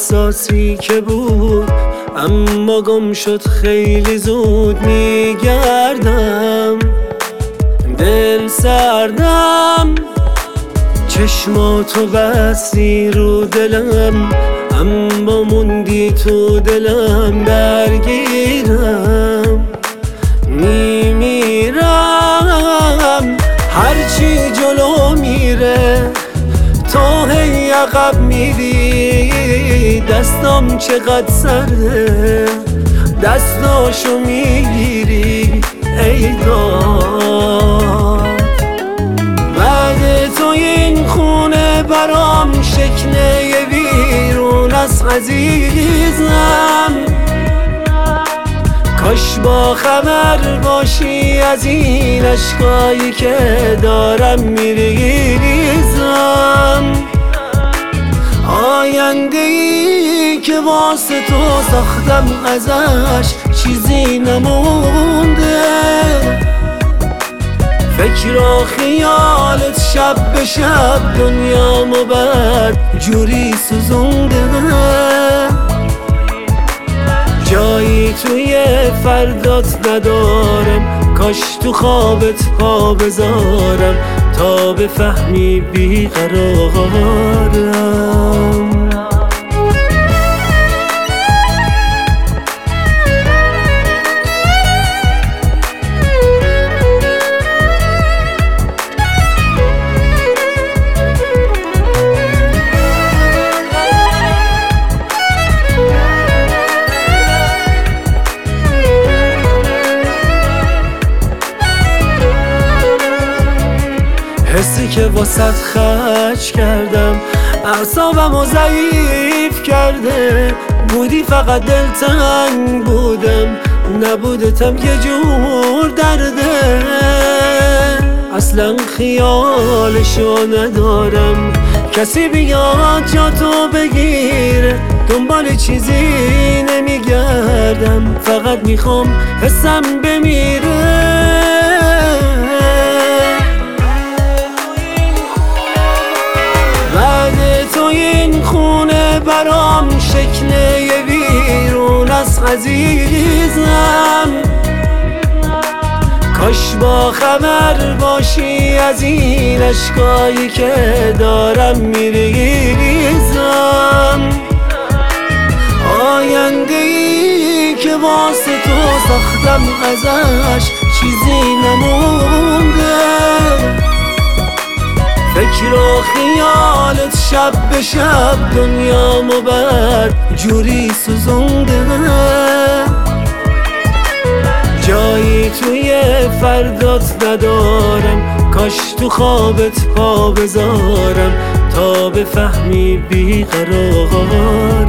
احساسی که بود، اما گم شد خیلی زود. میگردم دل سردم، چشماتو بستی رو دلم، اما موندی تو دلم. درگیرم میمیرم، هرچی جلو میره تو هی عقب میری. دستام چقدر سرده دستاشو میگیری ای داد. بعد تو این خونه برام شکنه ویرون است عزیزم. کاش با خبر باشی از این عشقایی که دارم میریزم. آینده‌ای که واسه تو ساختم ازش چیزی نمونده. فکر و خیالت شب به شب دنیامو بد جوری سوزونده. جایی توی فردات ندارم، کاش تو خوابت پا بذارم تا بفهمی بیقرارم. حسی که واسط خرج کردم اعصابمو ضعیف کرده. بودی فقط دلتنگ بودم، نبودتم یه جور درده. اصلا خیالشو ندارم کسی بیاد جا تو بگیره. دنبال چیزی نمیگردم، فقط میخوام حسم بمیره. این خونه برام شکنه ویرون است عزیزم. کاش با خبر باشی از این عشقایی که دارم میریزم. آینده‌ای که واسه تو ساختم ازش چیزی نمونده. فکر و خیالت شب به شب دنیامو بد جوری سوزونده. جایی توی فردات ندارم، کاش تو خوابت پا بذارم تا بفهمی بیقرارم.